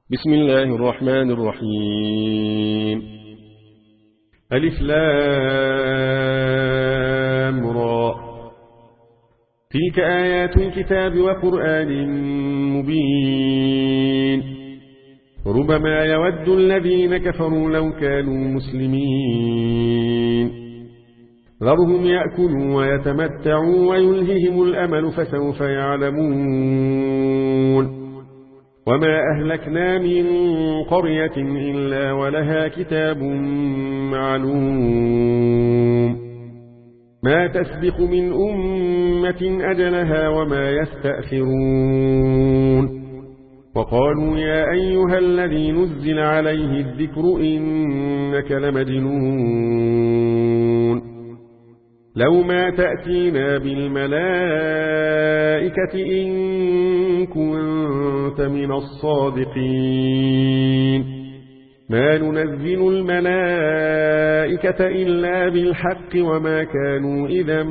بسم الله الرحمن الرحيم. ألف لام را. تلك آيات الكتاب وقرآن مبين. ربما يود الذين كفروا لو كانوا مسلمين. ذرهم يأكلوا ويتمتعوا ويلههم الأمل فسوف يعلمون. وما أهلكنا من قرية إلا ولها كتاب معلوم. ما تسبق من أمة أجلها وما يستأخرون. وقالوا يا أيها الذي نزل عليه الذكر إنك لمجنون. لو ما تأتينا بالملائكة إن كنت من الصادقين. ما ننزل الملائكة إلا بالحق وما كانوا إذا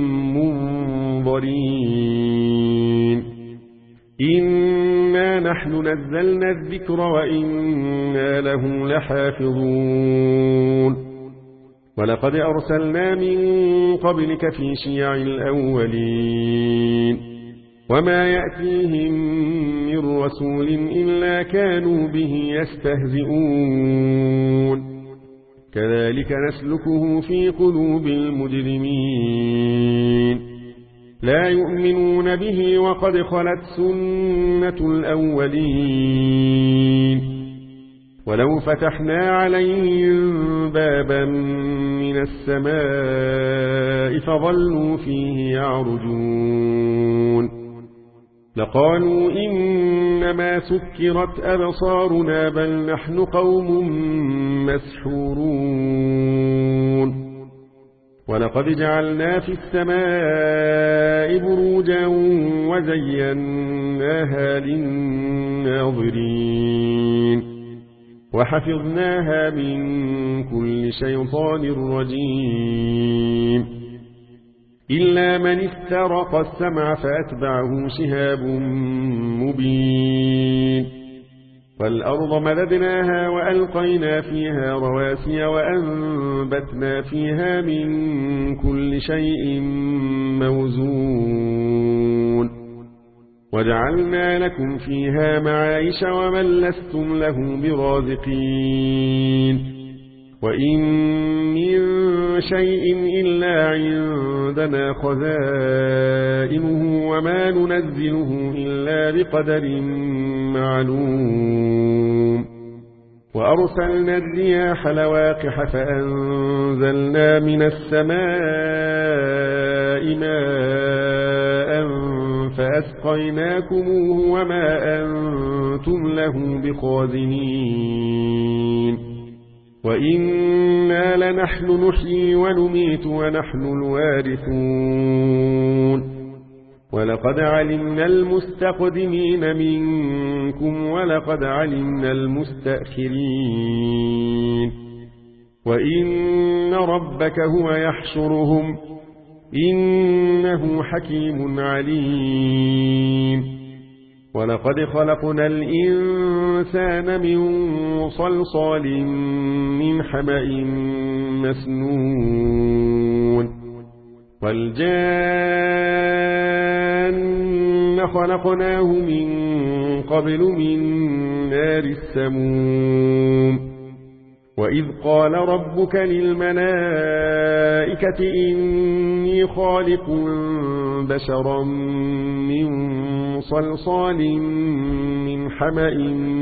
منظرين. إنا نحن نزلنا الذكر وإنا له لحافظون. ولقد أرسلنا من قبلك في شيع الأولين. وما يأتيهم من رسول إلا كانوا به يستهزئون. كذلك نسلكه في قلوب المجرمين. لا يؤمنون به وقد خلت سنة الأولين. ولو فتحنا عليهم بابا من السماء فظلوا فيه يعرجون لقالوا إنما سكرت أبصارنا بل نحن قوم مسحورون. ولقد جعلنا في السماء بروجا وزيناها للناظرين. وحفظناها من كل شيطان رجيم. إلا من استرق السمع فأتبعه شهاب مبين. والأرض مددناها وألقينا فيها رواسي وأنبتنا فيها من كل شيء موزون. وجعلنا لكم فيها معايش ومن لستم له برازقين. وإن من شيء إلا عندنا خزائنه وما ننزله إلا بقدر معلوم. وأرسلنا الرياح لواقح فأنزلنا من السماء ماء فأسقيناكموه وما أنتم له بخازنين. وإنا لنحن نحيي ونميت ونحن الوارثون. ولقد علمنا المستقدمين منكم ولقد علمنا المستأخرين. وإن ربك هو يحشرهم إنه حكيم عليم. ولقد خلقنا الإنسان من صلصال من حمأ مسنون. والجان خلقناه من قبل من نار السموم. وإذ قال ربك للملائكة إني خالق بشرا من صلصال من حمأ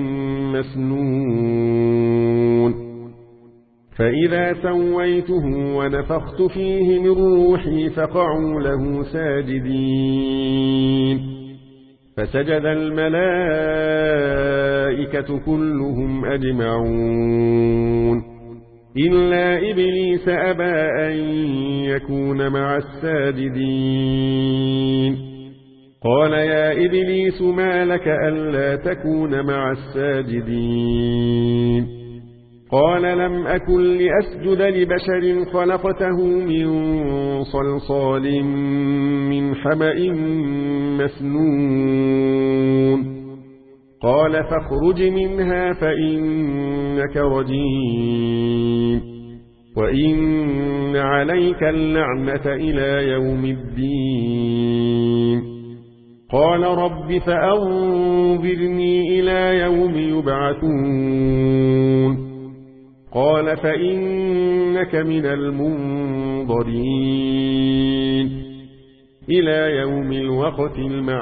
مسنون. فإذا سويته ونفخت فيه من روحي فقعوا له ساجدين. فسجد الملائكة كلهم أجمعون إلا إبليس أبى أن يكون مع الساجدين. قال يا إبليس ما لك ألا تكون مع الساجدين. قال لم أكن لأسجد لبشر خلقته من صلصال من حمأ مسنون. قال فاخرج منها فإنك رجيم وإن عليك اللعنة إلى يوم الدين قال رب فأنظرني إلى يوم يبعثون قال فإنك من المنظرين إلى يوم الوقت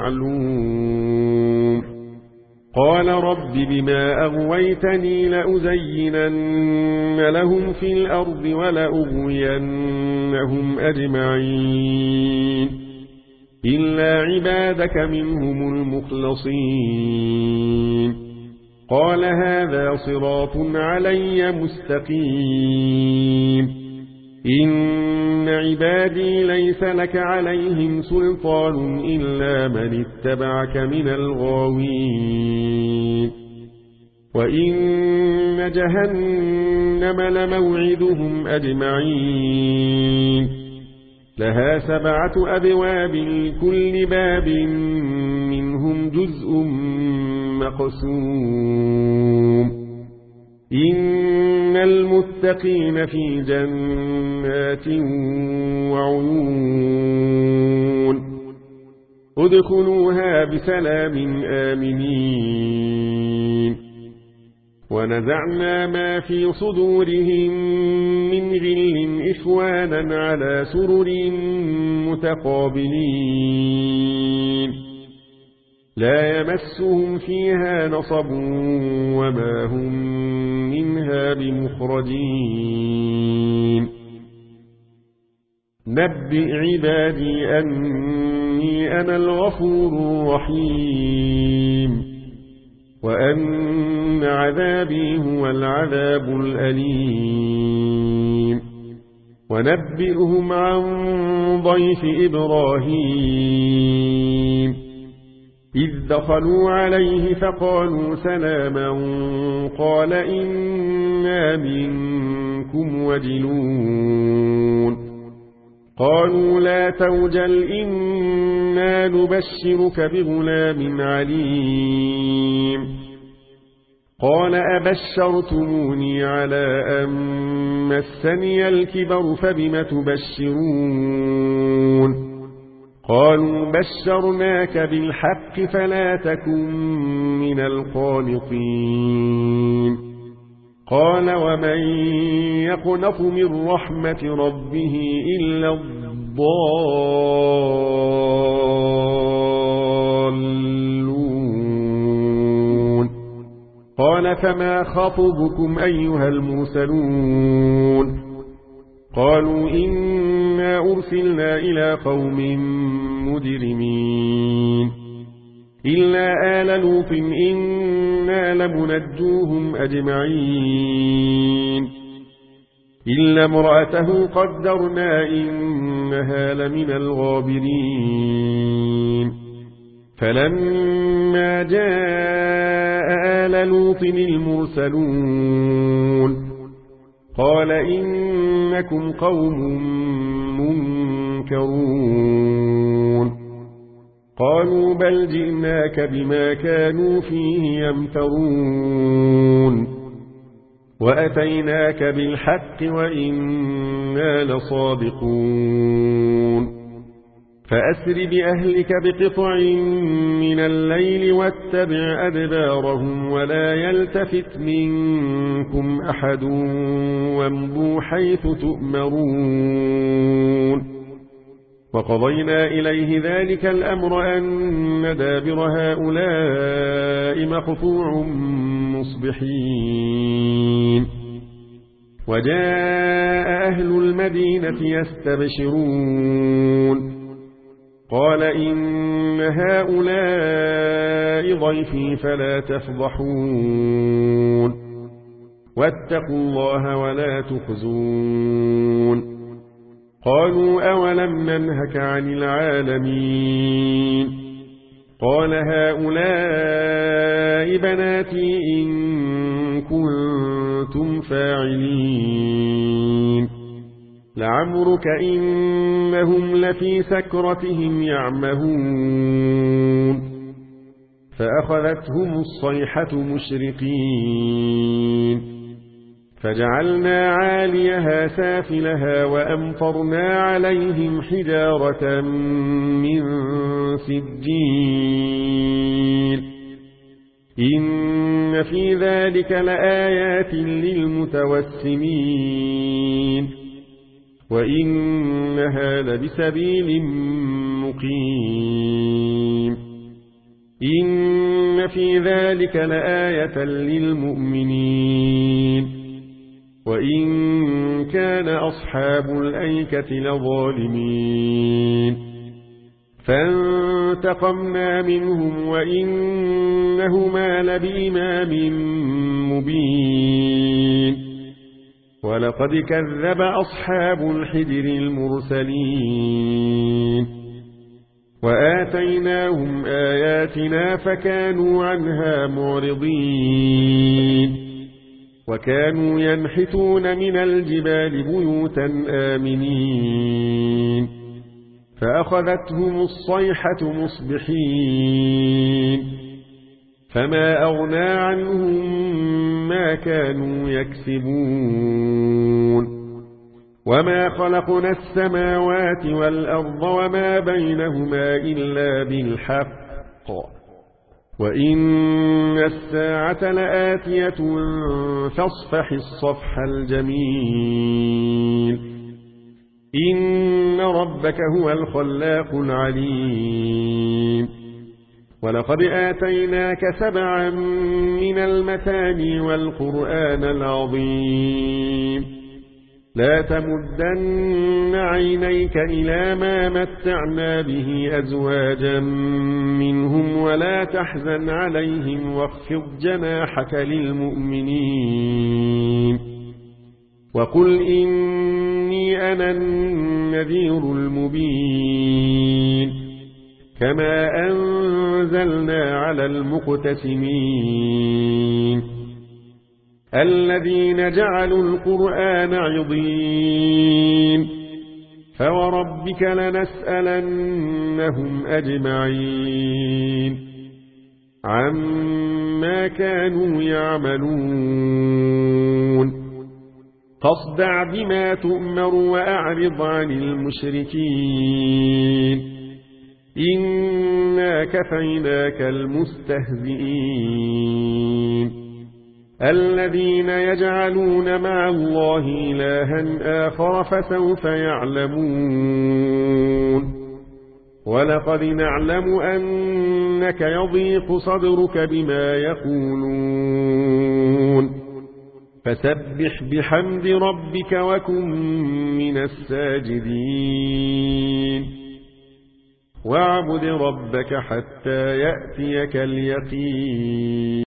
المعلوم قال رب بما أغويتني لأزينن لهم في الأرض ولأغوينهم أجمعين إلا عبادك منهم المخلصين قال هذا صراط علي مستقيم إن عبادي ليس لك عليهم سلطان إلا من اتبعك من الغاوين وإن جهنم لموعدهم أجمعين لها 7 أبواب لكل باب منهم جزء مقسوم إن المتقين في جنات وعيون ادخلوها بسلام آمنين ونزعنا ما في صدورهم من غل إخوانا على سرر متقابلين لا يمسهم فيها نصب وما هم منها بمخرجين نبئ عبادي أني أنا الغفور الرحيم وأن عذابي هو العذاب الأليم ونبئهم عن ضيف إبراهيم إذ دخلوا عليه فقالوا سلاما قال إنا منكم وجلون قالوا لا توجل إنا نبشرك بغلام عليم قال أبشرتموني على أن مسني الكبر فبم تبشرون قالوا بشرناك بالحق فلا تكن من القانطين قال ومن يقنط من رحمة ربه إلا الضالون قال فما خطبكم أيها المرسلون قالوا إنا أرسلنا إلى قوم مجرمين إلا آل لوط إنا لمنجوهم أجمعين إلا امرأته قدرنا إنها لمن الغابرين فلما جاء آل لوط المرسلون قال إنكم قوم منكرون قالوا بل جئناك بما كانوا فيه يمترون وأتيناك بالحق وإنا لصادقون فأسر بأهلك بقطع من الليل واتبع أدبارهم ولا يلتفت منكم أحد وامضوا حيث تؤمرون وقضينا إليه ذلك الأمر أن دابر هؤلاء مقطوع مصبحين وجاء أهل المدينة يستبشرون قال إن هؤلاء ضيفي فلا تفضحون واتقوا الله ولا تخزون قالوا أولم ننهك عن العالمين قال هؤلاء بناتي إن كنتم فاعلين لعمرك إنهم لفي سكرتهم يعمهون فأخذتهم الصيحة مشرقين فجعلنا عاليها سافلها وأمطرنا عليهم حجارة من سجيل إن في ذلك لآيات للمتوسمين وإنها لبسبيل مقيم إن في ذلك لآية للمؤمنين وإن كان أصحاب الأيكة لظالمين فانتقمنا منهم وإنهما لبإمام مبين ولقد كذب أصحاب الحجر المرسلين وآتيناهم آياتنا فكانوا عنها معرضين وكانوا ينحتون من الجبال بيوتا آمنين فأخذتهم الصيحة مصبحين فما أغنى عنهم ما كانوا يكسبون وما خلقنا السماوات والأرض وما بينهما إلا بالحق وإن الساعة لآتية فاصفح الصفح الجميل إن ربك هو الخلاق العليم ولقد آتيناك 7 من المثاني والقرآن العظيم لا تمدن عينيك إلى ما متعنا به أزواجا منهم ولا تحزن عليهم واخفض جناحك للمؤمنين وقل إني أنا النذير المبين كما أنزلنا على المقتسمين الذين جعلوا القرآن عضين فوربك لنسألنهم أجمعين عما كانوا يعملون فاصدع بما تؤمر وأعرض عن المشركين إنا كفيناك المستهزئين الذين يجعلون مع الله إلها آخر فسوف يعلمون ولقد نعلم أنك يضيق صدرك بما يقولون فسبح بحمد ربك وكن من الساجدين واعبد ربك حتى يأتيك اليقين